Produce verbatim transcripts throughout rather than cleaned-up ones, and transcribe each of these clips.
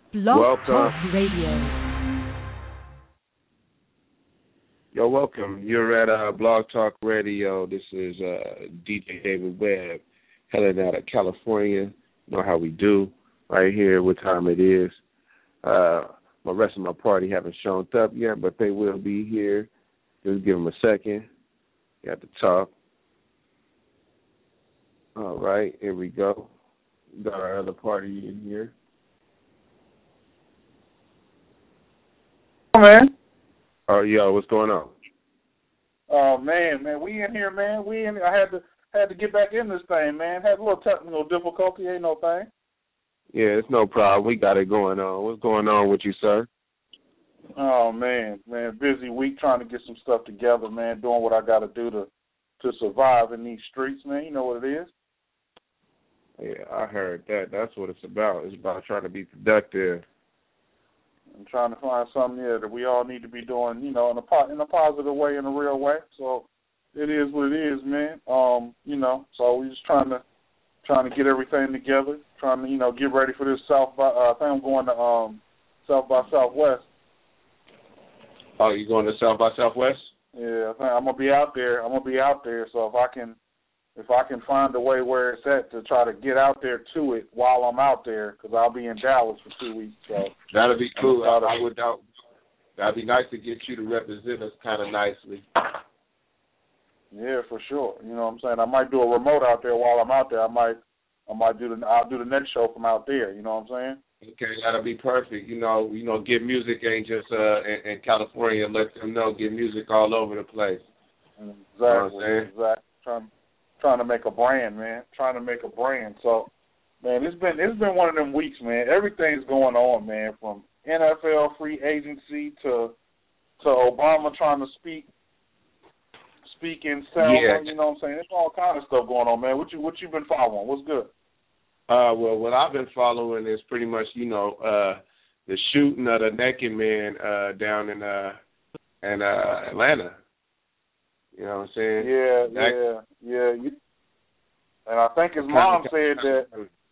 Blog Welcome. Talk Radio. Yo, welcome. You're at uh, Blog Talk Radio. This is uh, D J David Webb, hailing out of California. You know how we do right here, what time it is. Uh, the rest of my party haven't shown up yet, but they will be here. Just give them a second. Got to talk. All right, here we go. We got our other party in here. Man. Oh, yo, what's going on? Oh man, man, we in here, man. We in. I had to had to get back in this thing, man. Had a little technical difficulty, ain't no thing. Yeah, it's no problem. We got it going on. What's going on with you, sir? Oh man, man, busy week trying to get some stuff together, man. Doing what I got to do to to survive in these streets, man. You know what it is. Yeah, I heard that. That's what it's about. It's about trying to be productive. I'm trying to find something here that we all need to be doing, you know, in a po- in a positive way, in a real way. So it is what it is, man. Um, you know, so we just trying to trying to get everything together, trying to, you know, get ready for this South by. Uh, I think I'm going to um, South by Southwest. Oh, you going to South by Southwest? Yeah, I think I'm gonna be out there. I'm gonna be out there. So if I can, if I can find a way where it's at to try to get out there to it while I'm out there, because I'll be in Dallas for two weeks. So that'd be cool. I, I would doubt. That'd be nice to get you to represent us kind of nicely. Yeah, for sure. You know what I'm saying? I might do a remote out there while I'm out there. I might, I might do the. I'll do the next show from out there. You know what I'm saying? Okay, that'll be perfect. You know, you know, Get Music ain't just uh in, in California. Let them know Get Music all over the place. Exactly. You know what I'm saying? Exactly. Trying, trying to make a brand, man. Trying to make a brand. So, man, it's been it's been one of them weeks, man. Everything's going on, man. From N F L free agency to to Obama trying to speak speak in Selma. Yeah. You know what I'm saying? There's all kind of stuff going on, man. What you what you been following? What's good? Uh, well, what I've been following is pretty much, you know, uh, the shooting of the naked man uh, down in uh, in uh, Atlanta. You know what I'm saying? Yeah, that, yeah, yeah. You, and I think his mom said that.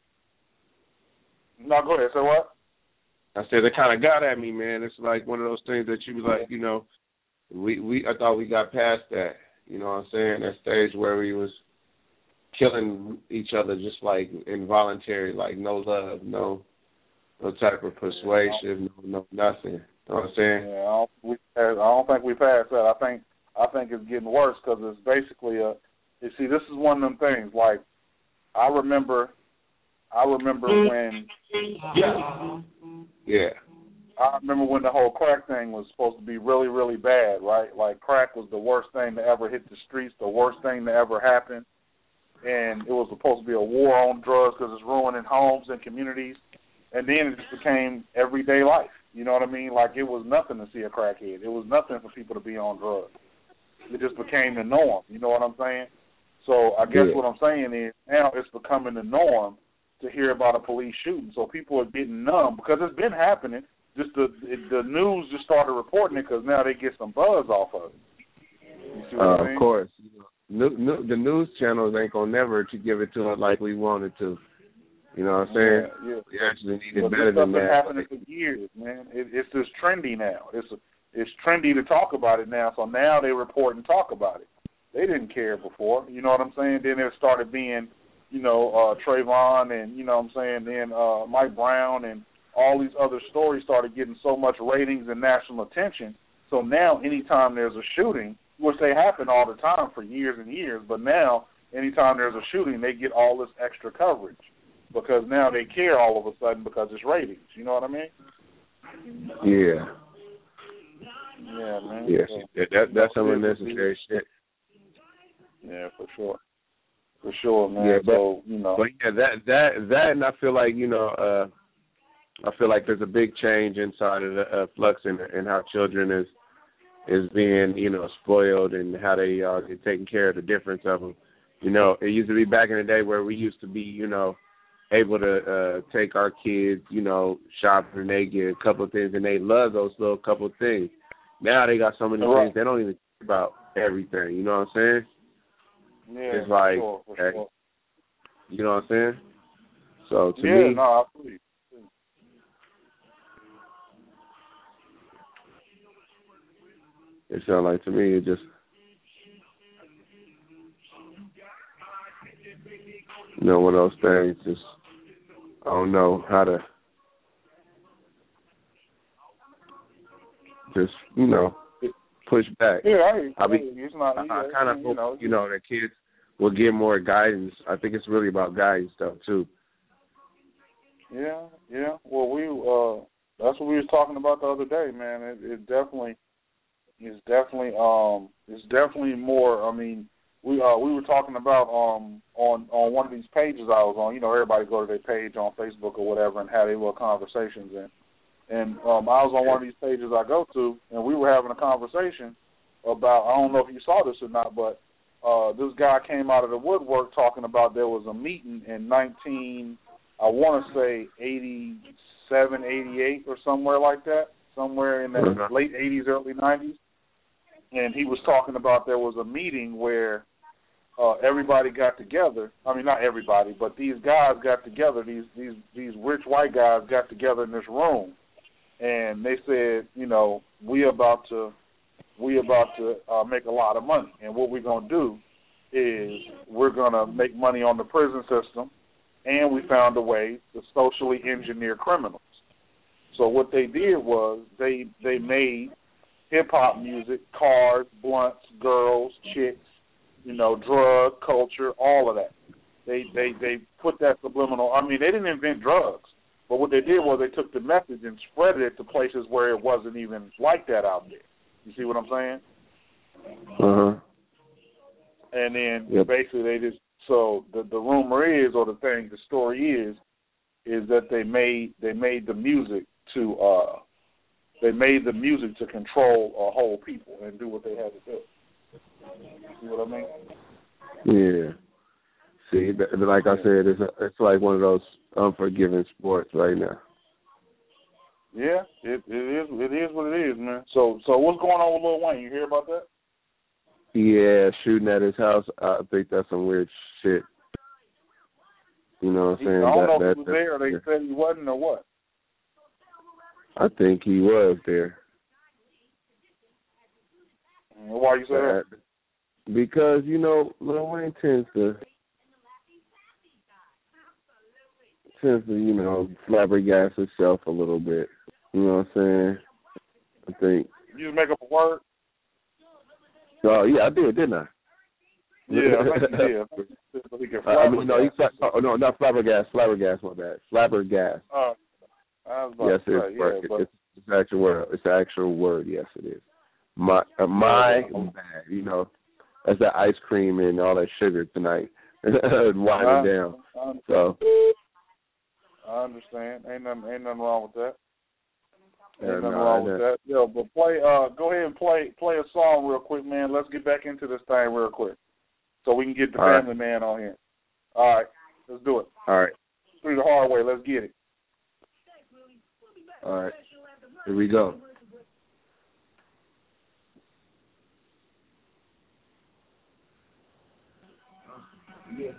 No, go ahead. Say what? I said it kind of got at me, man. It's like one of those things that you was like, you know, we we I thought we got past that. You know what I'm saying? That stage where we was killing each other just like involuntary, like no love, no no type of persuasion, no, no nothing. You know what I'm saying? Yeah, I don't, we, I don't think we passed that. I think I think it's getting worse because it's basically a. You see, this is one of them things. Like I remember, I remember when. Yeah. Yeah. I remember when the whole crack thing was supposed to be really, really bad, right? Like crack was the worst thing to ever hit the streets, the worst thing to ever happen. And it was supposed to be a war on drugs because it's ruining homes and communities. And then it just became everyday life. You know what I mean? Like it was nothing to see a crackhead. It was nothing for people to be on drugs. It just became the norm. You know what I'm saying? So I guess yeah. what I'm saying is now it's becoming the norm to hear about a police shooting. So people are getting numb because it's been happening. Just the the news just started reporting it because now they get some buzz off of it. You see what uh, I mean? Of course. New, new, the news channels ain't gonna never to give it to us like we wanted to. You know what I'm saying? Yeah, yeah. We actually need it but better this than stuff been that. happening for years, man. It, it's just trendy now. It's it's trendy to talk about it now. So now they report and talk about it. They didn't care before. You know what I'm saying? Then it started being, you know, uh, Trayvon and you know what I'm saying. Then uh, Mike Brown and all these other stories started getting so much ratings and national attention. So now anytime there's a shooting, which they happen all the time for years and years, but now anytime there's a shooting, they get all this extra coverage because now they care all of a sudden because it's ratings. You know what I mean? Yeah. Yeah, man. Yeah, so, that, that that's some unnecessary shit. Yeah, for sure. For sure, man. Yeah, but, so, you know. But yeah, that that that and I feel like, you know, uh I feel like there's a big change inside of the uh, flux in, in how children is is being, you know, spoiled and how they are uh, taking care of the difference of them. You know, it used to be back in the day where we used to be, you know, able to uh, take our kids, you know, shopping and they get a couple of things and they love those little couple of things. Now they got so many right. things they don't even care about everything. You know what I'm saying? Yeah, it's like, for sure, for hey, sure. You know what I'm saying? So to yeah, me, no, I believe. it sounds like to me it just, you know, one of those things. Just I don't know how to just, you know, push back. Yeah, I, I mean, it's not. I, Yeah, I kind of you hope, know, you know, that kids will get more guidance. I think it's really about guidance stuff too. Yeah, yeah. Well, we uh, that's what we was talking about the other day, man. It, it definitely, it's definitely, um, it's definitely more. I mean, we uh, we were talking about um on on one of these pages I was on. You know, everybody go to their page on Facebook or whatever and have their little conversations and. And um, I was on one of these pages I go to, and we were having a conversation about, I don't know if you saw this or not, but uh, this guy came out of the woodwork talking about there was a meeting in nineteen, I want to say eighty-seven, eighty-eight or somewhere like that, somewhere in the mm-hmm. late eighties, early nineties. And he was talking about there was a meeting where uh, everybody got together. I mean, not everybody, but these guys got together, these, these, these rich white guys got together in this room. And they said, you know, we about to we about to uh, make a lot of money, and what we're gonna do is we're gonna make money on the prison system, and we found a way to socially engineer criminals. So what they did was they they made hip hop music, cars, blunts, girls, chicks, you know, drug culture, all of that. They they they put that subliminal. I mean, they didn't invent drugs. But what they did was they took the message and spread it to places where it wasn't even like that out there. You see what I'm saying? Uh-huh. And then yep. basically they just, so the, the rumor is, or the thing, the story is, is that they made they made the music to uh they made the music to control a whole people and do what they had to do. You see what I mean? Yeah. See, like I said, it's a, it's like one of those unforgiving sports right now. Yeah, it it is it is what it is, man. So so what's going on with Lil Wayne? You hear about that? Yeah, shooting at his house. I think that's some weird shit. You know what I'm saying? I don't that, know that, if he was that, there or they yeah. said he wasn't or what. I think he was there. Why you say that? Because, you know, Lil Wayne tends to tends to, you know, flabbergast himself a little bit. You know what I'm saying? I think. You just make up a word? Oh, yeah, I did, didn't I? Yeah, I think you did. So he can uh, I mean, no, he's, oh, no, not flabbergast, flabbergast, my bad. Flabbergast. Uh, I was about yes, to it's, say, yeah, it's, but... it's, it's an actual word. It's an actual word, yes, it is. My, uh, my bad, you know. That's that ice cream and all that sugar tonight. Winding down. I so... I understand. Ain't nothing, ain't nothing wrong with that. Ain't Yeah, nothing no, wrong with that. Yo, but play. Uh, go ahead and play play a song real quick, man. Let's get back into this thing real quick, so we can get the all family right. man on here. All right, let's do it. All right. Through the hard way. Let's get it. All right. Here we go. Yeah.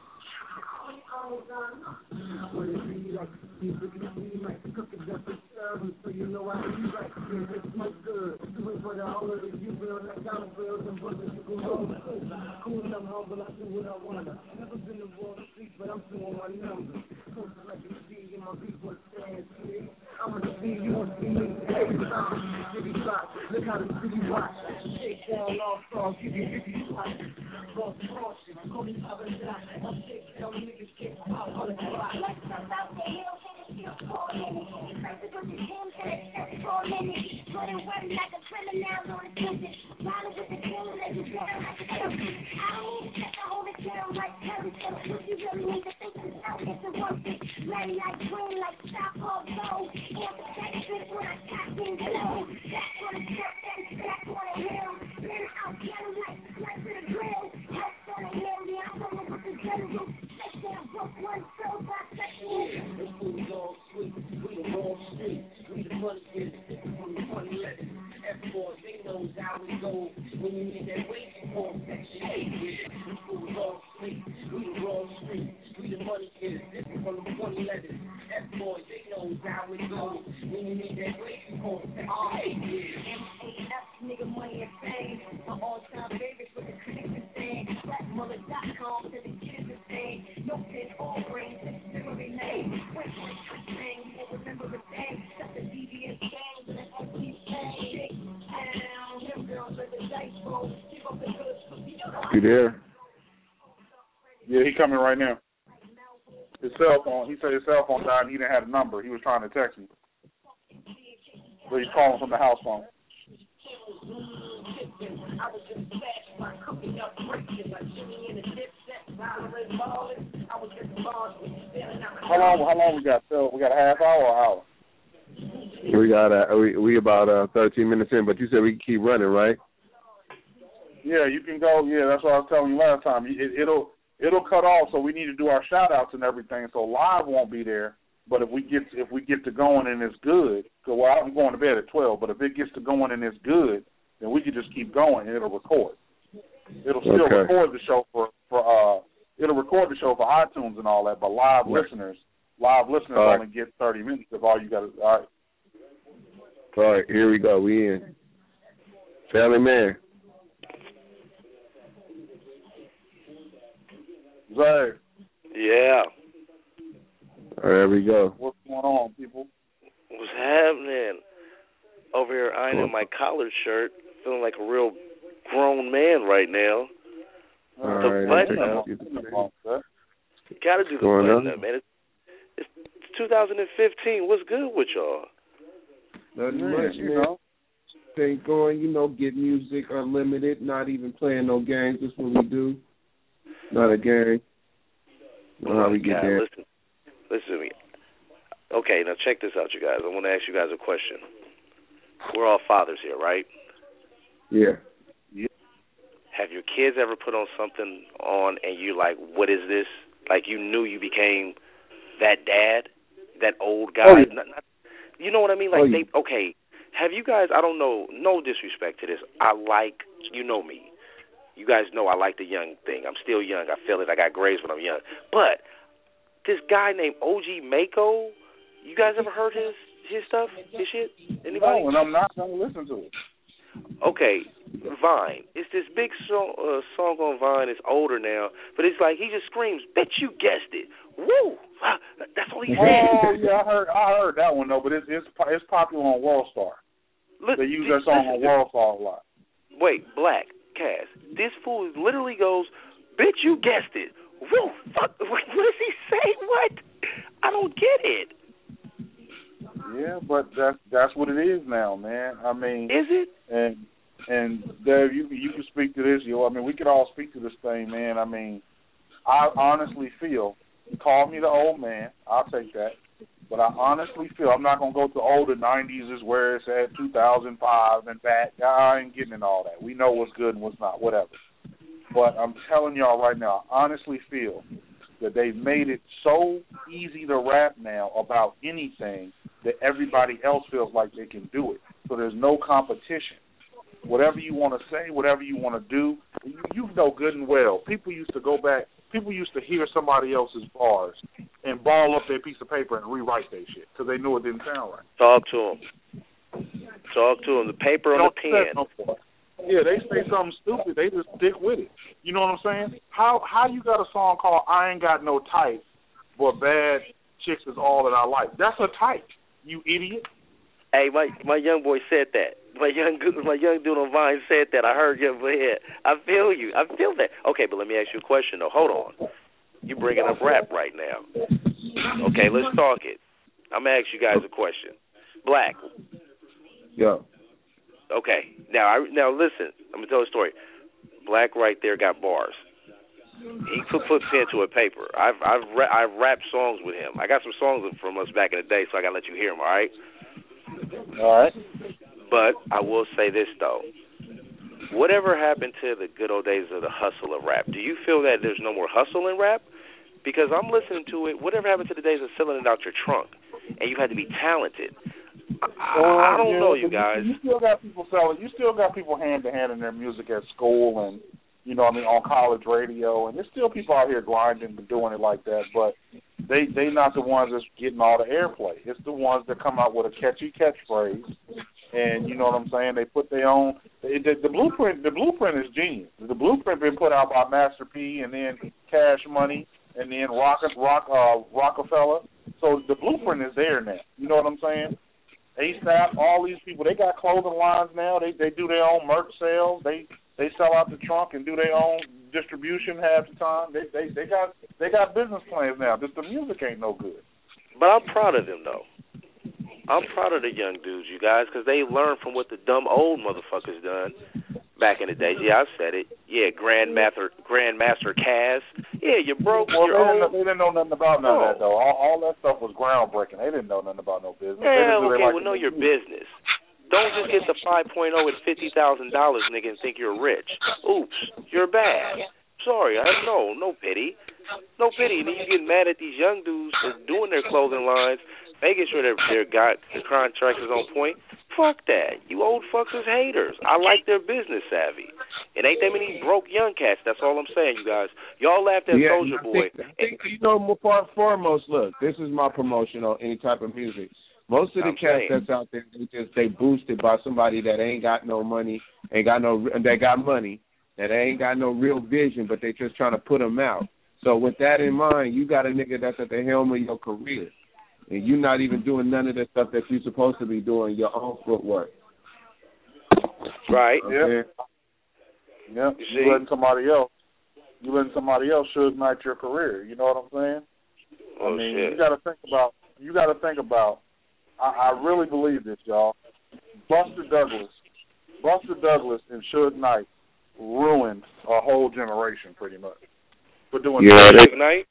So you know I do like to it smoke good. Do it for the whole of the you feel like I'm real and brothers you go home. Cool and I'm humble, I do what I wanna. Never been the wall to sleep, but I'm doing my numbers. So like you see in my people stand here. I'm gonna see you on see me every time. City block, look how the city watch. Shake down all songs, give you fifty spots. Cross the cross, call me up and down. I'm shake down niggas kick out on the block. Let's come out the hill, finish your four minutes. First with the gym, finish your four minutes. Put it work like a criminal on a sentence. Riding with the king, let you down like a serpent. I don't need to check the whole down like Terry. So if you really need to think this out, it's a worth it. Ready like green, like stop all go. And the text is when I tap in blow. That's on the truck, then back on the hill. Then I'll get him like slice to the grill. Help on the hill, yeah, I'm coming with the jungle. Shake down, broke one, so by section. This food's all sweet, we the wrong street. We the money is from the money letters. F-boys, they knows how we go. When you need that weight, form section. This food's all sweet, we the wrong street. We the money is from the money letters. F-boys, they knows how we go. When you need that weight, form section. M A F, nigga, You there? Yeah, he coming right now. His cell phone, he said his cell phone died and he didn't have a number. He was trying to text me. So he's calling from the house phone. How long, how long we got? So we got a half hour or an hour? We got uh, we we about uh, thirteen minutes in, but you said we can keep running, right? Yeah, you can go. Yeah, that's what I was telling you last time. It, it'll it'll cut off, so we need to do our shout outs and everything. So live won't be there, but if we get if we get to going and it's good, cause, well, I'm going to bed at twelve. But if it gets to going and it's good, then we can just keep going and it'll record. It'll still okay. record the show for for uh it'll record the show for iTunes and all that. But live right. listeners, live listeners right. only get thirty minutes of all you got to. All right. All right, here we go. We in. Family Man. Zay. Yeah. There we go. What's going on, people? What's happening? Over here ironing my collared shirt, feeling like a real grown man right now. All the right, button up. Gotta do the going button on? up, man. It's, it's two thousand fifteen. What's good with y'all? Nothing Yeah, much, you man. know. Stay going, you know, get music unlimited, not even playing no games. That's what we do. Not a game. Know how we get God, there. listen, listen to me. Okay, now check this out, you guys. I want to ask you guys a question. We're all fathers here, right? Yeah. Have your kids ever put on something on and you like, what is this? Like you knew you became that dad, that old guy. Oh, yeah. Not, not, you know what I mean? Like oh, yeah. they, okay. Have you guys? I don't know. No disrespect to this. I like, you know me. You guys know I like the young thing. I'm still young. I feel it. I got grays when I'm young. But this guy named O G Mako, you guys ever heard his his stuff, his shit? Anybody? No, and I'm not going to listen to it. Okay, Vine. It's this big song, uh, song on Vine. It's older now, but it's like he just screams, "Bitch, you guessed it! Woo!" That's all he says. Oh yeah, I heard I heard that one though, but it's it's it's popular on Worldstar. Look, they use that song on Worldstar a lot. Wait, Black Cass. This fool literally goes, "Bitch, you guessed it! Woo! Fuck! What does he say? What? I don't get it." Yeah, but that's that's what it is now, man. I mean, is it? And and Dave, you you can speak to this, yo. I mean, we could all speak to this thing, man. I mean, I honestly feel. Call me the old man. I'll take that. But I honestly feel I'm not gonna go to older nineties is where it's at two thousand five and back. I ain't getting in all that. We know what's good and what's not, whatever. But I'm telling y'all right now, I honestly feel that they've made it so easy to rap now about anything that everybody else feels like they can do it. So there's no competition. Whatever you want to say, whatever you want to do, you, you know good and well. People used to go back, people used to hear somebody else's bars and ball up their piece of paper and rewrite their shit because they knew it didn't sound right. Talk to them. Talk to them. The paper on the pen. No yeah, they say something stupid. They just stick with it. You know what I'm saying? How how you got a song called I Ain't Got No Type, but Bad Chicks Is All That I Like? That's a type, you idiot. Hey, my my young boy said that. My young my young dude on Vine said that. I heard you over here. I feel you. I feel that. Okay, but let me ask you a question, though. Hold on. You bringing up rap right now. Okay, let's talk it. I'm going to ask you guys a question. Black. Yeah. Okay. Now, I, now listen. I'm going to tell a story. Black right there got bars. He could put pen to a paper. I've I've ra- I've rapped songs with him. I got some songs from us back in the day, so I got to let you hear them, all right? All right. But I will say this, though. Whatever happened to the good old days of the hustle of rap? Do you feel that there's no more hustle in rap? Because I'm listening to it. Whatever happened to the days of selling it out your trunk? And you had to be talented. I, well, I don't yeah, know, you guys. You, you still got people selling. You still got people hand to hand in their music at school and, you know, I mean, on college radio. And there's still people out here grinding and doing it like that. But they they not the ones that's getting all the airplay. It's the ones that come out with a catchy catchphrase, and you know what I'm saying. They put their own. They, the, the blueprint, the blueprint is genius. The blueprint been put out by Master P, and then Cash Money, and then Rock, Rock, uh, Rockefeller. So the blueprint is there now. You know what I'm saying? ASAP, all these people, they got clothing lines now. They they do their own merch sales. They they sell out the trunk and do their own distribution half the time. They they they got they got business plans now. Just the music ain't no good. But I'm proud of them though. I'm proud of the young dudes, you guys, because they learned from what the dumb old motherfuckers done back in the day. Yeah, I said it. Yeah, Grandmaster Grandmaster Caz. Yeah, you're broke. Well, you're they, old. didn't, they didn't know nothing about none no. of that though. All, all that stuff was groundbreaking. They didn't know nothing about no business. Yeah, okay, like well, know your business. Don't just get the five point oh at fifty thousand dollars, nigga, and think you're rich. Oops, you're bad. Sorry, I no, no pity. No pity. And then you get mad at these young dudes for doing their clothing lines, making sure that their got the contract is on point. Fuck that. You old fucks is haters. I like their business savvy. It ain't that many broke young cats. That's all I'm saying, you guys. Y'all laughed at yeah, Soulja I Boy. Think, I think, you know, more far, foremost, look, this is my promotion on any type of music. Most of the I'm cats saying. that's out there, they just they boosted by somebody that ain't got no money, ain't got no that got money, that ain't got no real vision, but they just trying to put them out. So with that in mind, you got a nigga that's at the helm of your career, and you're not even doing none of the stuff that you're supposed to be doing, your own footwork. Right. Yeah. Yeah. You, you letting somebody else, you letting somebody else Suge Knight your career. You know what I'm saying? Oh, I mean, shit. you got to think about. You got to think about. I, I really believe this, y'all. Buster Douglas, Buster Douglas, and Suge Knight ruined a whole generation, pretty much. For doing yeah, Suge Knight.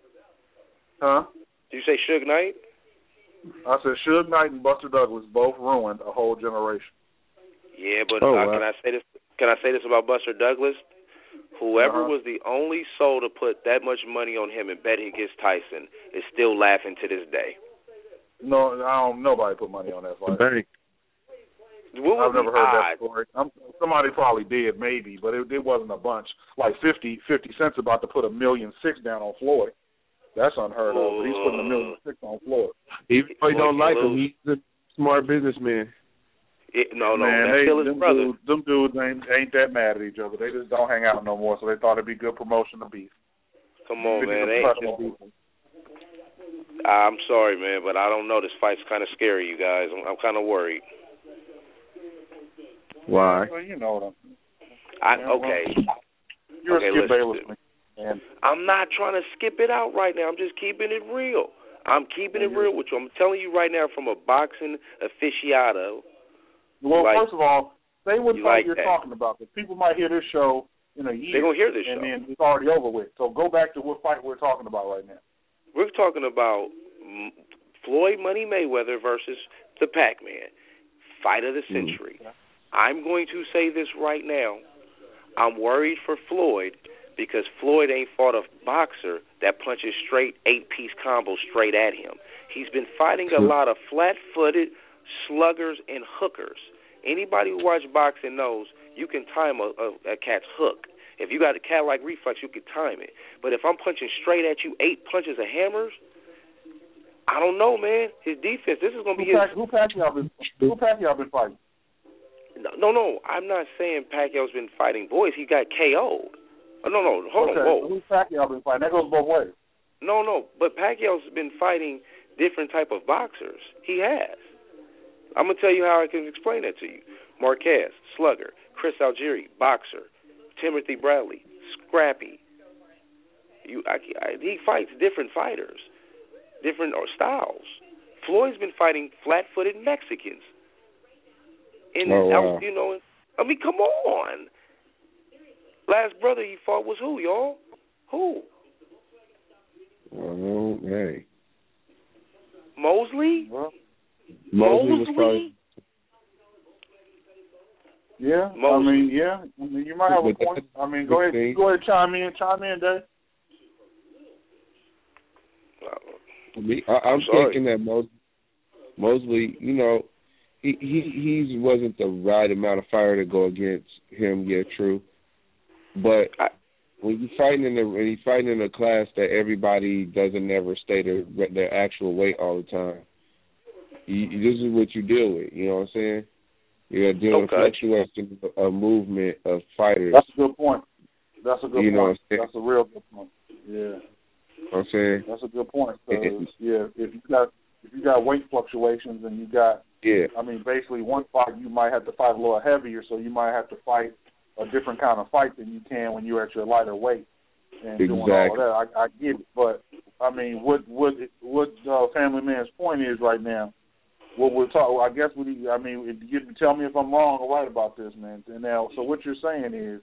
Huh? Did you say Suge Knight? I said Suge Knight and Buster Douglas both ruined a whole generation. Yeah, but oh, uh, wow. can I say this? Can I say this about Buster Douglas? Whoever uh-huh. was the only soul to put that much money on him and bet he gets Tyson is still laughing to this day. No, I don't. Nobody put money on that fight. Bank. What I've never heard odd? that story. I'm, somebody probably did, maybe, but it, it wasn't a bunch. Like fifty, fifty Cent's about to put a million six down on Floyd. That's unheard of. But he's putting a million six on Floyd. Even though you don't like him, lose. he's a smart businessman. It, no, no, Man, that's they, still his them brother. Dudes, them dudes ain't ain't that mad at each other. They just don't hang out no more. So they thought it'd be good promotion to beef. Come on, man. They ain't just, just, I'm sorry, man, but I don't know. This fight's kind of scary, you guys. I'm, I'm kind of worried. Why? Well, you know what I'm. I okay. You're okay, a Skip listen, Bayless, man. I'm not trying to skip it out right now. I'm just keeping it real. I'm keeping it real with you. I'm telling you right now, from a boxing aficionado. Well, like, first of all, say what you fight like you're that. talking about. Because people might hear this show in a year. They're gonna hear this and show, then it's already over with. So go back to what fight we're talking about right now. We're talking about Floyd Money Mayweather versus the Pac-Man, fight of the century. Mm. I'm going to say this right now. I'm worried for Floyd because Floyd ain't fought a boxer that punches straight eight-piece combos straight at him. He's been fighting a lot of flat-footed sluggers and hookers. Anybody who watches boxing knows you can time a, a, a cat's hook. If you got a cat-like reflex, you can time it. But if I'm punching straight at you eight punches of hammers, I don't know, man. His defense, this is going to be who his... Pac, who Pacquiao been, who Pacquiao been fighting? No, no, I'm not saying Pacquiao's been fighting boys. He got K O'd. Oh, no, no, hold okay, on, whoa. So who's Pacquiao been fighting? That goes both ways. No, no, but Pacquiao's been fighting different type of boxers. He has. I'm going to tell you how I can explain that to you. Marquez, slugger. Chris Algieri, boxer. Timothy Bradley, scrappy. You, I, I, he fights different fighters, different or styles. Floyd's been fighting flat-footed Mexicans. And oh, wow. you know, I mean, come on. Last brother he fought was who, y'all? Who? Oh, hey. Mosley? Well, Mosley, Mosley? was probably... Yeah, Mosley. I mean, yeah. I mean, you might have a point. I mean, go ahead, go ahead, chime in, chime in, Dave. I, I'm thinking that Mosley, Mosley, you know, he he he wasn't the right amount of fire to go against him. Yeah, true, but I, when you fighting in a when you fighting in a class that everybody doesn't ever stay their their actual weight all the time, you, you, this is what you deal with. You know what I'm saying? You're dealing Okay. with fluctuation of movement of fighters. That's a good point. That's a good You know point. what I'm saying? That's a real good point. Yeah. You know what I'm saying? That's a good point. 'Cause, yeah, if you got if you got weight fluctuations and you got, Yeah. I mean, basically one fight you might have to fight a little heavier, so you might have to fight a different kind of fight than you can when you're at your lighter weight and doing all of Exactly. that. I, I get it, but I mean, what what what uh, Family Man's point is right now. What we're talking, I guess, we, I mean, if you tell me if I'm wrong or right about this, man. And now, so what you're saying is,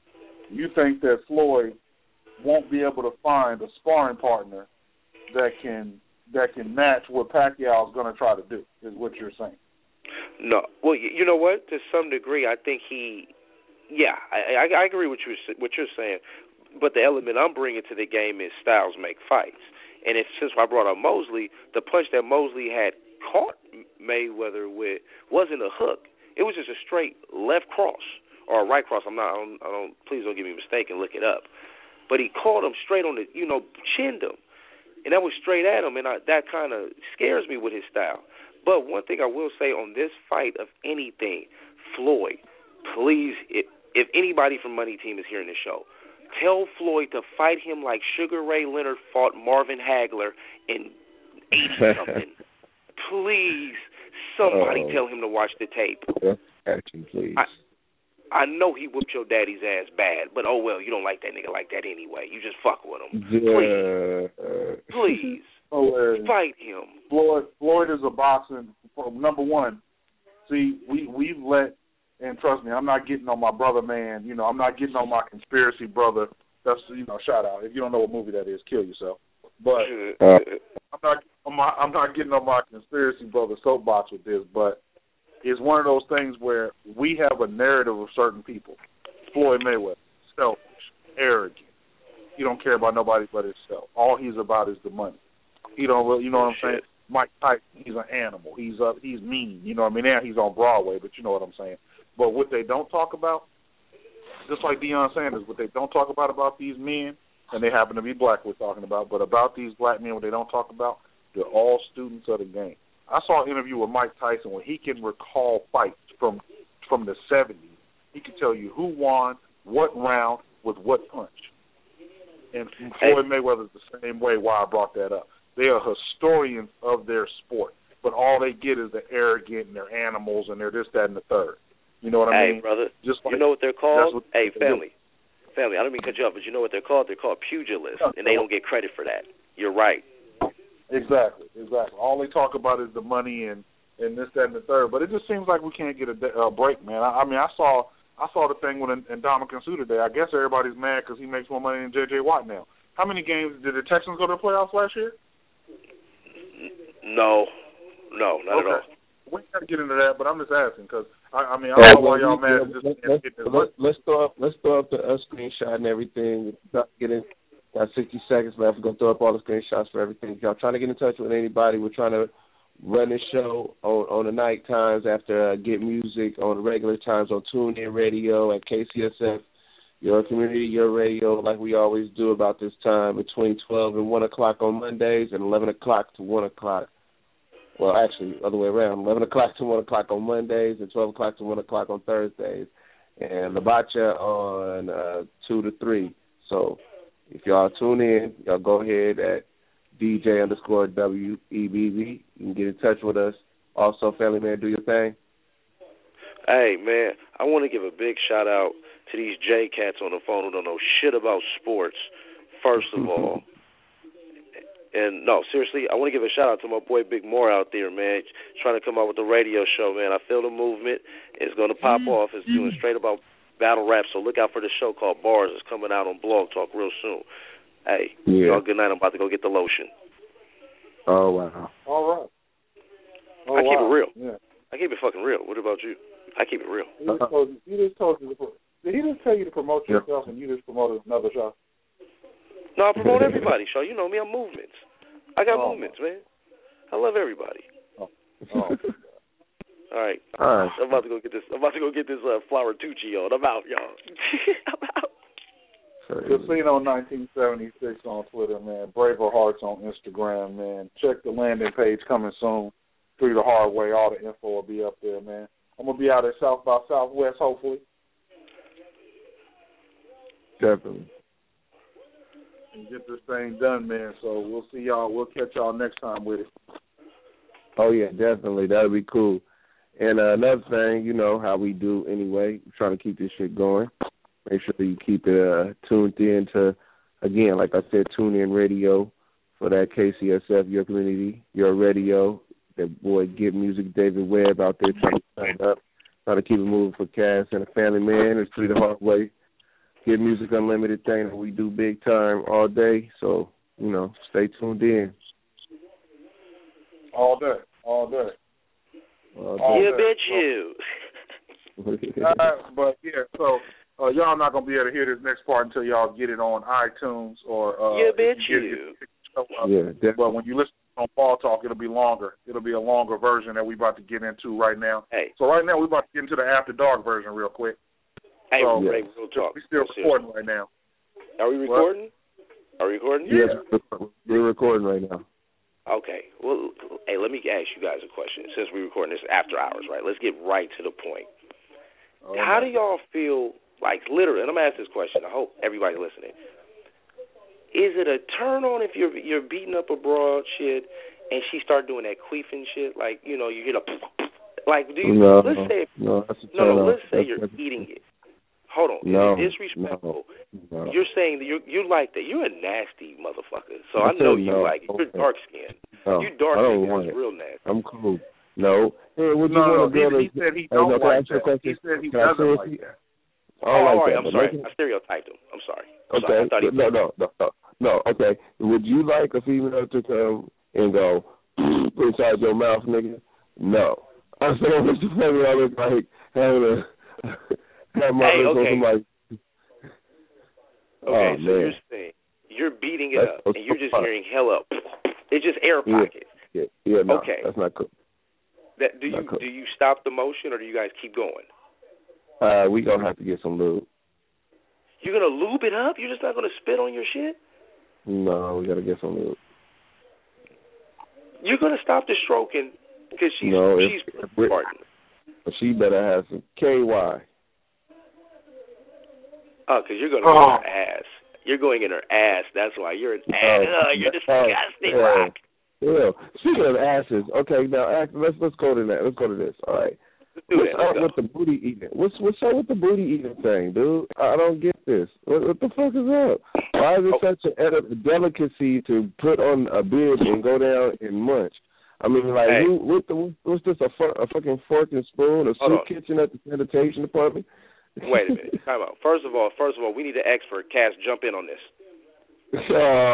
you think that Floyd won't be able to find a sparring partner that can that can match what Pacquiao is going to try to do, is what you're saying. No. Well, you know what? To some degree, I think he, yeah, I, I, I agree with you, what you're saying. But the element I'm bringing to the game is styles make fights. And if, since I brought up Mosley, the punch that Mosley had caught Mayweather with wasn't a hook. It was just a straight left cross or a right cross. I'm not. I don't, I don't. Please don't get me mistaken. Look it up. But he caught him straight on the, you know, chinned him, and that was straight at him. And I, that kind of scares me with his style. But one thing I will say on this fight of anything, Floyd, please, if, if anybody from Money Team is hearing this show, tell Floyd to fight him like Sugar Ray Leonard fought Marvin Hagler in eighty something. Please, somebody Uh-oh. tell him to watch the tape. Action, please. I, I know he whooped your daddy's ass bad, but oh well, you don't like that nigga like that anyway. You just fuck with him. Please, Yeah. please, Hilarious. fight him. Floyd Floyd is a boxing. Number one, see, we we've let, and trust me, I'm not getting on my brother, man. You know, I'm not getting on my conspiracy brother. That's, you know, shout out. If you don't know what movie that is, kill yourself. But Uh, I'm not on my, I'm not getting on my conspiracy brother soapbox with this. But it's one of those things where we have a narrative of certain people. Floyd Mayweather, selfish, arrogant. He don't care about nobody but himself. All he's about is the money. He don't really, you know what I'm saying? Mike Tyson, he's an animal. He's uh, he's mean. You know what I mean? Now he's on Broadway, but you know what I'm saying. But what they don't talk about, just like Deion Sanders, what they don't talk about about these men, and they happen to be black we're talking about, but about these black men, what they don't talk about, they're all students of the game. I saw an interview with Mike Tyson where he can recall fights from from the seventies. He can tell you who won, what round, with what punch. And Floyd Mayweather's the same way, why I brought that up. They are historians of their sport, but all they get is they're arrogant and they're animals and they're this, that, and the third. You know what I Hey, mean? brother, Just like, you know what they're called? what Hey, they family, family, I don't mean to cut you off, but you know what they're called? They're called pugilists, and they don't get credit for that. You're right. Exactly, exactly. All they talk about is the money and, and this, that, and the third. But it just seems like we can't get a, a break, man. I, I mean, I saw I saw the thing with Ndamukong Suh today. I guess everybody's mad because he makes more money than J J Watt now. How many games did the Texans go to the playoffs last year? No, no, not okay. at all. We got to get into that, but I'm just asking because I, I mean I don't know why y'all mad. Just Let's, can't get this let's, let's throw up let's throw up the uh, screenshot and everything. Get in. Got sixty seconds left. We're gonna throw up all the screenshots for everything. If y'all trying to get in touch with anybody, we're trying to run this show on on the night times after uh, Get Music, on the regular times on TuneIn Radio at K C S F, your community, your radio, like we always do about this time between twelve and one o'clock on Mondays and eleven o'clock to one o'clock. Well, actually, other way around, eleven o'clock to one o'clock on Mondays and twelve o'clock to one o'clock on Thursdays, and Labacha on uh, two to three. So if y'all tune in, y'all go ahead at D J underscore W E B B. You can get in touch with us. Also, Family Man, do your thing. Hey, man, I want to give a big shout-out to these J-Cats on the phone who don't know shit about sports, first of all. And, no, seriously, I want to give a shout-out to my boy Big Moore out there, man, trying to come out with the radio show, man. I feel the movement. It's going to pop off. It's doing straight about battle rap, so look out for this show called Bars. It's coming out on Blog Talk real soon. Hey, Yeah. y'all good night. I'm about to go get the lotion. Oh, wow. All right. Oh, I keep wow. it real. Yeah. I keep it fucking real. What about you? I keep it real. He just told you. He just told you to. Pro- Did he just tell you to promote Yep. yourself, and you just promoted another show? No, I promote everybody, show. You know me, I'm movements. I got Oh. movements, man. I love everybody. Oh. Oh. All right. All right. I'm about to go get this. I'm about to go get this uh, flower tucci on. I'm out, y'all. I'm out. So, Casino nineteen seventy-six on Twitter, man. Braver Hearts on Instagram, man. Check the landing page coming soon. Through the Hard Way. All the info will be up there, man. I'm going to be out at South by Southwest, hopefully. Definitely. And get this thing done, man. So we'll see y'all. We'll catch y'all next time with it. Oh, yeah, definitely. That would be cool. And uh, another thing, you know, how we do anyway, trying to keep this shit going. Make sure you keep it uh, tuned in to, again, like I said, Tune In Radio for that K C S F, your community, your radio. That boy Get Music, David Webb out there trying to sign up, trying to keep it moving for Cass and a family man. It's through the Hard Way. Get Music Unlimited thing that we do big time all day. So, you know, stay tuned in. All day. All day. All day. All yeah, day. bet you. uh, but, yeah, so uh, y'all not going to be able to hear this next part until y'all get it on iTunes or... Uh, yeah, bet you. you. Get, get, uh, yeah, definitely. But when you listen on Ball Talk, it'll be longer. It'll be a longer version that we about to get into right now. Hey. So right now we're about to get into the After Dark version real quick. Hey, so, Ray, we'll talk. We're still recording right now. Are we recording? What? Are we recording? Yeah. Yes, we're recording right now. Okay. Well, hey, let me ask you guys a question. Since we're recording this after hours, right? Let's get right to the point. Oh, How do y'all feel, like, literally, and I'm going to ask this question. I hope everybody's listening. Is it a turn on if you're you're beating up a broad shit and she start doing that queefing shit? Like, you know, you hear the, like, do you, no, let's say, no, that's a no, no, let's say that's, you're that's, eating it. Hold on. No, it's disrespectful. No, no. You're saying that you you like that. You're a nasty motherfucker. So I, I know you no, like it. You're okay. dark skinned. No, you dark I don't skinned want is it. real nasty. I'm cool. No. Hey, would you no, want no, to he, he said he don't like that. He said he doesn't like that. I don't oh, like all right, that, I'm sorry. it... I stereotyped him. I'm sorry. I'm okay. sorry. I thought he... No, no, no, no. No, okay. Would you like a female to come and go inside your mouth, nigga? No. I said, what's the funny? I look like having a have my hey, lips okay. on somebody. Okay, Oh, so man. you're saying you're beating it that's, up and you're just fun. hearing hell up. It's just air pockets. Yeah, yeah, yeah no, okay. That's not cool. That do you cool. do you stop the motion or do you guys keep going? Uh, we gonna have to get some lube. You're gonna lube it up? You're just not gonna spit on your shit? No, we gotta get some lube. You're gonna stop the stroking because she's no, she's if, if but she better have some K Y. Oh, because you're going oh. in her ass. You're going in her ass. That's why you're an ass. Uh, you're disgusting, uh, Rock. Yeah. Speaking of asses, okay, now let's let's go to that. Let's go to this. All right. Let's do what's that. up with the booty eating? What's what's up with the booty eating thing, dude? I don't get this. What, what the fuck is up? Why is it oh. such a delicacy to put on a bib and go down and munch? I mean, like, hey. who, what the, what's this, a, fu- a fucking fork and spoon, a soup kitchen at the sanitation department? Wait a minute. Time out. First of all, first of all, we need an expert. Cass, jump in on this. Oh.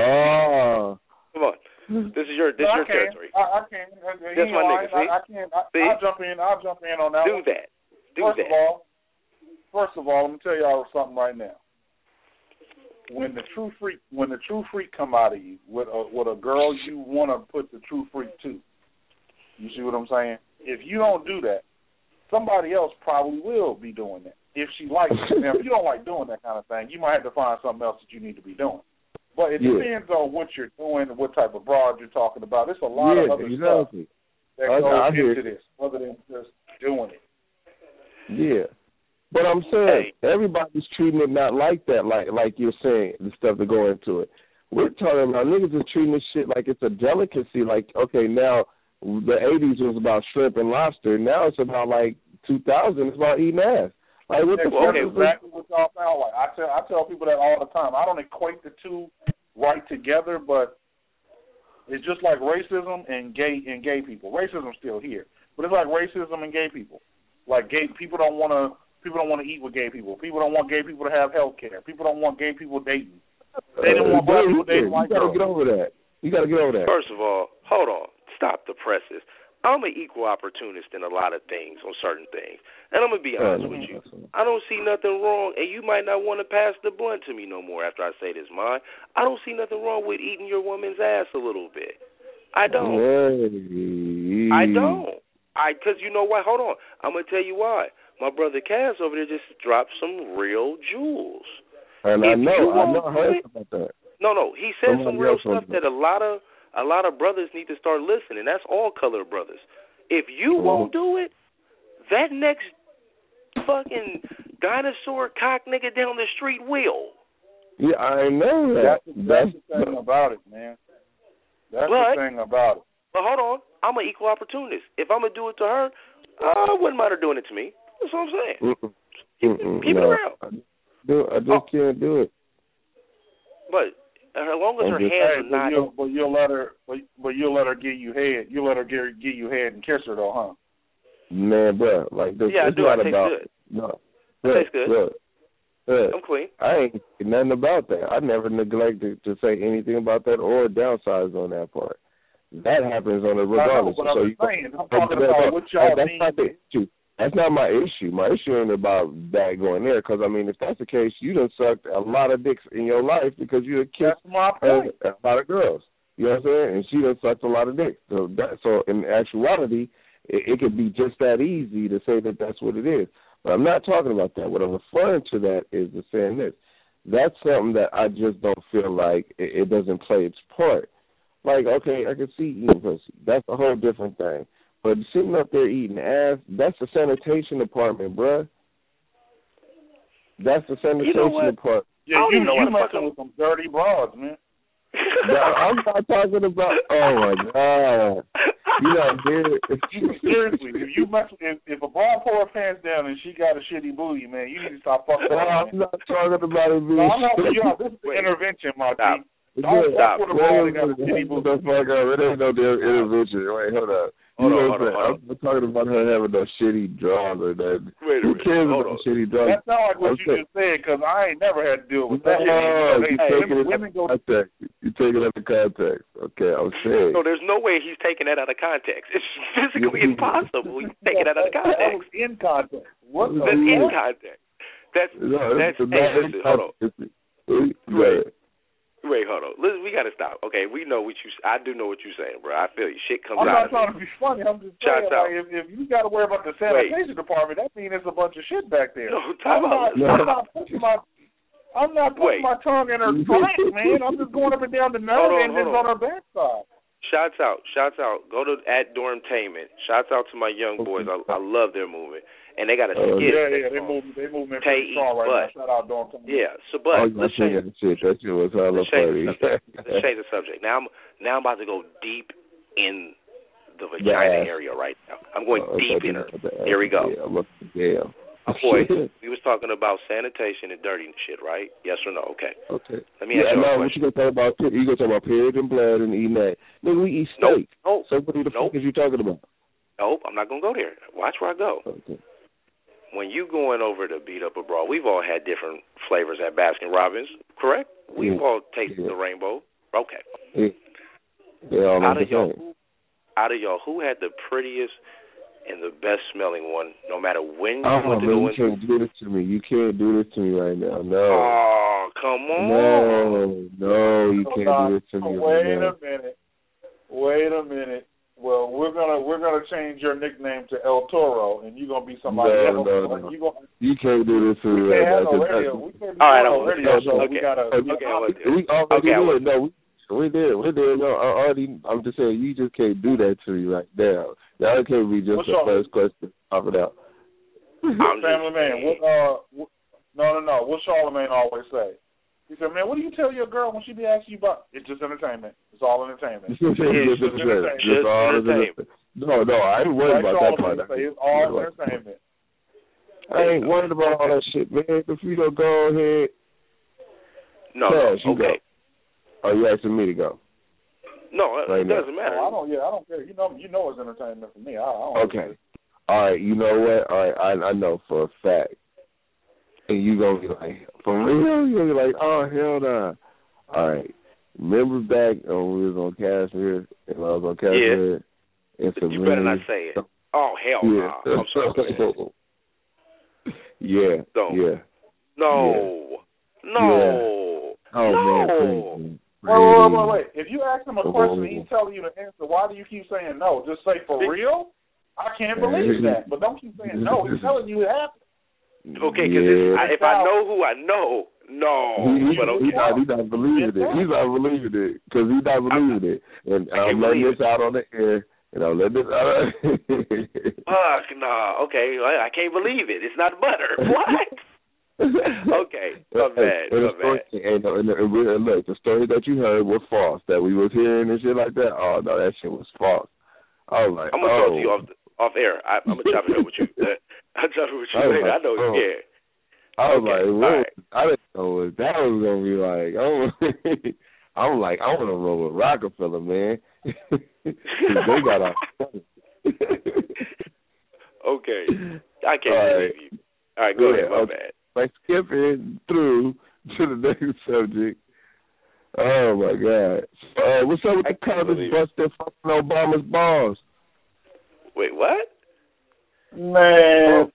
Yeah. Come on. This is your this no, is your I can. territory. I, I can. That's my nigga. See? I, I can. I, see? I'll jump in. I'll jump in on that. Do one. that. Do first that. Of all, first of all, let me tell y'all something right now. When the true freak, when the true freak come out of you with a with a girl you want to put the true freak to, you see what I'm saying? If you don't do that, somebody else probably will be doing that. If she likes it. Now, if you don't like doing that kind of thing, you might have to find something else that you need to be doing. But it yeah. depends on what you're doing and what type of broad you're talking about. There's a lot yeah, of other exactly. stuff that I, goes I into hear. this, other than just doing it. Yeah. But I'm saying hey. everybody's treating it not like that, like like you're saying, the stuff that go into it. We're talking about niggas are treating this shit like it's a delicacy. Like, okay, now the eighties was about shrimp and lobster. Now it's about, like, two thousand, it's about eating ass. Like, what the fuck okay, is exactly what y'all sound like. I tell I tell people that all the time. I don't equate the two right together, but it's just like racism and gay and gay people. Racism's still here, but it's like racism and gay people. Like gay people don't want to people don't want to eat with gay people. People don't want gay people to have health care. People don't want gay people dating. They don't uh, want black people dating white You girls. gotta get over that. You gotta get over that. First of all, hold on. Stop the presses. I'm an equal opportunist in a lot of things, on certain things. And I'm going to be honest uh, with you. I don't see nothing wrong, and you might not want to pass the blunt to me no more after I say this, mine. I don't see nothing wrong with eating your woman's ass a little bit. I don't. Hey. I don't. I Because you know what? Hold on. I'm going to tell you why. My brother Cass over there just dropped some real jewels. And if I know, I know, I heard it, about that. No, no, he said Somebody some real else stuff that a lot of a lot of brothers need to start listening. That's all colored brothers. If you Mm-hmm. won't do it, that next fucking dinosaur cock nigga down the street will. Yeah, I know that. That's, the, that's the thing about it, man. That's but, the thing about it. But hold on, I'm an equal opportunist. If I'm gonna do it to her, I wouldn't mind her doing it to me. That's what I'm saying. Mm-mm. Keep, Mm-mm. keep no, it around. I, do, I just oh. can't do it. But as long as her just, hands hey, are but not, you'll, but you'll let her, but, but you'll let her give you head. You'll let her give, give you head and kiss her though, huh? Man, bro, like this, yeah, it's I do. not I taste about good. no. It tastes good. Look, look, I'm clean. I ain't thinking nothing about that. I never neglected to say anything about that or downsize on that part. That happens on a regardless. I know, but so I'm you saying, I'm go, talking about what y'all that's mean. not the issue. That's not my issue. My issue ain't about that going there. Because I mean, if that's the case, you done sucked a lot of dicks in your life because you kissed That's my point. a, a lot of girls. You know what I'm saying? And she done sucked a lot of dicks. So that, so in actuality, it, it could be just that easy to say that that's what it is. But I'm not talking about that. What I'm referring to that is the saying this. That's something that I just don't feel like it, it doesn't play its part. Like, okay, I can see eating pussy. That's a whole different thing. But sitting up there eating ass, that's the sanitation department, bruh. That's the sanitation you know what? department. Yeah, you, know you what messing with some dirty broads, man. No, I'm not talking about. Oh my god! You know, dude. Seriously, if you mess, if, if a broad pull her pants down and she got a shitty booty, man, you need to stop fucking. No, with her, I'm not talking about it being. No, I'm not. You know, this is Wait. intervention, my Stop. G. Don't Stop. fuck with a broad that got a shitty What booty. the fuck up? It ain't no damn intervention. Wait, hold up. You Hold know on, what I'm hold on, saying? hold on. I'm talking about her having those shitty draws or that. Wait a Who minute. cares Hold about on. shitty draws? That's not like what I'm you saying- just said, because I ain't never had to deal with that. No, Hey, you hey, taking women, it women out go. of context. You taking it out of context. Okay, I'm saying. No, there's no way he's taking that out of context. It's physically Yeah. impossible. He's taking that out of That context. was in context. What the That's in fuck? context. That's No, that's. it's Hey, not listen, hold on. Wait. Wait. Wait, hold on. Listen, we got to stop. Okay, we know what you. I do know what you're saying, bro. I feel you. Shit comes I'm out not of trying it. to be funny. I'm just Shouts saying, out. like, if, if you got to worry about the sanitation department, that means there's a bunch of shit back there. No, I'm time not, out. No. I'm not putting my, I'm not putting Wait. my tongue in her throat, man. I'm just going up and down the nerve Hold on, endings hold on on. her backside. Shouts out, shouts out. Go to at Dormtainment. Shouts out to my young boys. I, I love their movement, and they got a Oh, skit. Yeah, yeah, that's they on- move, they moving Tay pretty strong right Eats now. Shout out Dawn. Yeah. So, Oh, but I let's seen change. that shit. That shit was hella Let's change funny. the subject. Let's change the subject. Now I'm now I'm about to go deep in the vagina Yeah. area right now. I'm going Oh, deep okay, in her. okay, Here we go. Yeah, look, damn. My boy, we was talking about sanitation and dirty and shit, right? Yes or no? Okay. Okay. Let me ask Yeah, you a no, what question. you gonna talk about? You gonna talk about period and blood and eating that? Nigga, we eat Nope. steak. Nope. So what the Nope. fuck is you talking about? Nope. I'm not gonna go there. Watch where I go. Okay. When you going over to beat up a brawl, we've all had different flavors at Baskin Robbins, correct? We've Yeah. all tasted Yeah. the rainbow. Okay. Yeah. They all Out like of the y'all, same. who, out of y'all, who had the prettiest and the best smelling one? No matter when you Oh went to man, go you in. can't do this to me. You can't do this to me right now. No. Oh, come on. No, no, you Hold can't on. do this to me Wait right now. a minute. Wait a minute. Well, we're gonna we're gonna change your nickname to El Toro, and you're gonna be somebody No, else. no, no. You gonna, You can't do this to me we right can't have now. no 'cause radio. that's- We can't be All right, on I no won't radio do it. show. Okay. We gotta. Okay, I won't do it. We already Okay, I did. won't do No, we, we did. We did. No, I already. I'm just saying, you just can't do that to me right now. That can't be just What's the up? first question. Pop it out. I'm Family just man, saying. what, uh, what, no, no, no. What Charlamagne always say? He said, "Man, what do you tell your girl when she be asking you about? It's just entertainment. It's all entertainment. Just entertainment. entertainment. Just all Just entertainment. No, no, I ain't worried Like about that Charlamagne part. say, it's all entertainment. I ain't worried about all that shit, man. If you don't go ahead, No, Cash, no. you Okay. go. Are you asking me to go? No, it Right now. doesn't matter. No, I don't. Yeah, I don't care. You know, you know, it's entertainment for me. I, I don't. Okay. All right, you know what? All right, I I know for a fact. And you gonna be like, for real? You gonna be like, oh hell nah. All right. Remember back when we was on Cashmere and I was on Cashmere? Yeah. And You better not say it. Oh hell no! Yeah. Nah. I'm sorry. yeah. Don't. Yeah. No. Yeah. No. Oh no. man, please. Wait, wait, wait, wait. If you ask him a Oh, question oh, and he's telling you the answer, why do you keep saying no? Just say for real. I can't believe that, but don't keep saying no. He's telling you it happened. Okay, because yeah. if I know who I know, No, he, but okay. He's not, he not believing it. He's not believing it because he's not believing it. And I'm letting this out on the air. And I'm letting this out. Fuck, no. Okay, I can't believe it. It's not butter. What? Okay, not bad, not bad. And, and, and, and look, the story that you heard was false. That we was hearing and shit like that. Oh no, that shit was falk. I was like, I'm gonna oh. talk to you off off air. I, I'm gonna chop it up with you. I'll chop it with you later. Like, I know. oh. Yeah. I was okay. like, what? Right. I didn't know what that was gonna be like. I'm, I'm like, I want to roll with Rockefeller, man. They got off. Okay, I can't All believe right. you. All right, go yeah, ahead. My okay. bad. Like skipping through to the next subject. Oh my God! Uh, what's up with the Congress busting fucking Obama's balls? Wait, what? Man,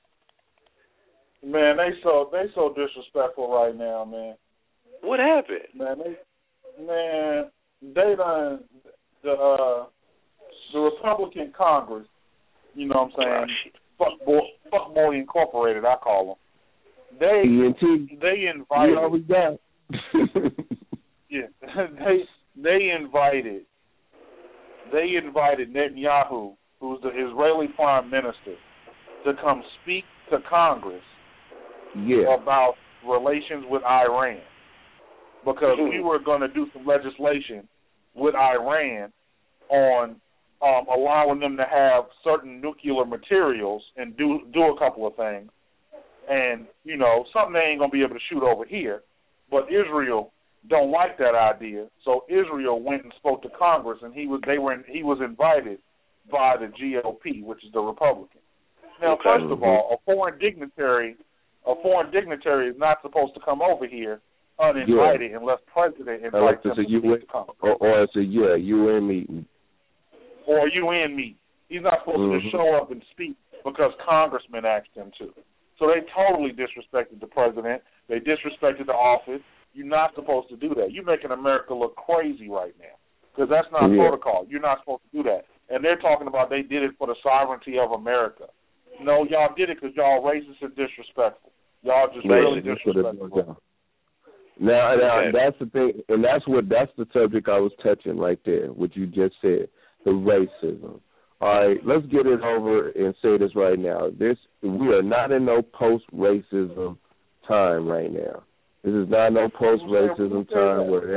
man, they so they so disrespectful right now, man. What happened? Man, they, man, they done the uh, the Republican Congress. You know what I'm saying? Oh, fuck boy, fuck boy Incorporated. I call them. They E N T. they invited. You always got. Yeah, they they invited they invited Netanyahu, who's the Israeli Prime Minister, to come speak to Congress yeah. about relations with Iran, because mm-hmm. we were going to do some legislation with Iran on um, allowing them to have certain nuclear materials and do do a couple of things, and you know something they ain't going to be able to shoot over here, but Israel don't like that idea, so Israel went and spoke to Congress, and he was they were in, he was invited by the G O P, which is the Republican. Now, okay. first of all, a foreign dignitary, a foreign dignitary is not supposed to come over here uninvited yeah. unless president invites him to speak to Congress. Or, or it's a yeah, U N meeting. Or a U N meeting. He's not supposed mm-hmm. to show up and speak because congressmen asked him to. So they totally disrespected the president. They disrespected the office. You're not supposed to do that. You're making America look crazy right now because that's not yeah. protocol. You're not supposed to do that. And they're talking about they did it for the sovereignty of America. No, y'all did it because y'all racist and disrespectful. Y'all just right. really disrespectful. Now, now okay. that's the thing, and that's what that's the subject I was touching right there, what you just said, the racism. All right, let's get it over and say this right now. This we are not in no post-racism time right now. This is not no post-racism time where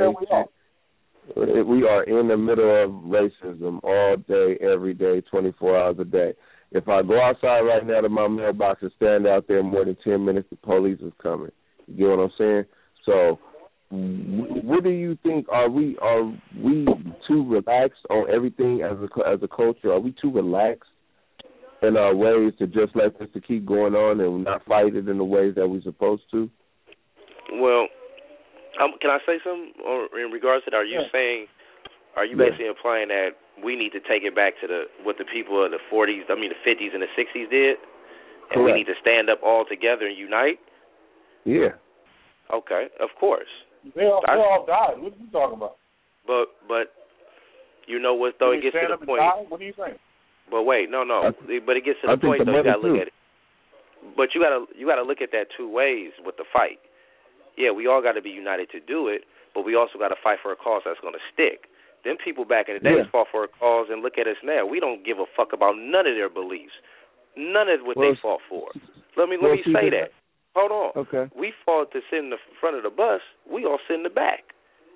they, we are in the middle of racism all day, every day, twenty-four hours a day. If I go outside right now to my mailbox and stand out there more than ten minutes, the police is coming. You get what I'm saying? So, what do you think? Are we are we too relaxed on everything as a as a culture? Are we too relaxed in our ways to just let this to keep going on and not fight it in the ways that we're supposed to? Well, um, can I say something or in regards to that? Are you yeah. saying, are you yeah. basically implying that we need to take it back to the what the people of the forties, I mean the fifties and the sixties did, and Correct. we need to stand up all together and unite? Yeah. Okay, of course. They all, they all died. What are you talking about? But but you know what though? It gets to the point. What do you think? But wait, no, no. I, but it gets to the I point the though. You gotta look too. at it. But you gotta you gotta look at that two ways with the fight. Yeah, we all got to be united to do it, but we also got to fight for a cause that's going to stick. Them people back in the day yeah. fought for a cause, and look at us now. We don't give a fuck about none of their beliefs, none of what well, they fought for. Let me well, let me say that. Hold on. Okay. We fought to sit in the front of the bus. We all sit in the back.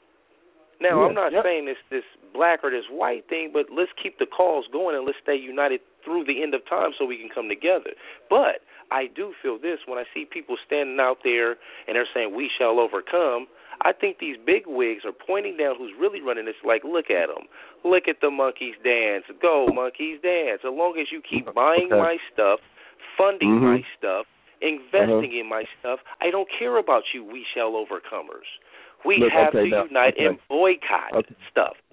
Now, yeah. I'm not yep. saying it's this black or this white thing, but let's keep the cause going and let's stay united through the end of time so we can come together. But I do feel this when I see people standing out there and they're saying we shall overcome. I think these big wigs are pointing down who's really running this. Like, look at them. Look at the monkeys dance. Go, monkeys dance. As long as you keep buying okay. my stuff, funding mm-hmm. my stuff, investing uh-huh. in my stuff, I don't care about you we shall overcomers. We Look, have okay, to now, unite okay. and boycott okay. stuff.